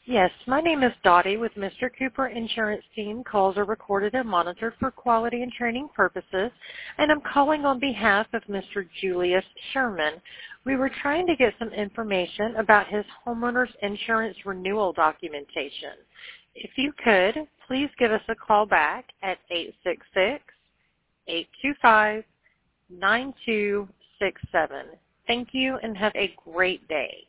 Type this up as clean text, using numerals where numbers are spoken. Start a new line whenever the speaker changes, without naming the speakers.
Yes, my name is Dottie with Mr. Cooper Insurance Team. Calls are recorded and monitored for quality and training purposes, and I'm calling on behalf of Mr. Julius Sherman. We were trying to get some information about his homeowner's insurance renewal documentation. If you could, please give us a call back at 866-825-9267. Thank you and have a great day.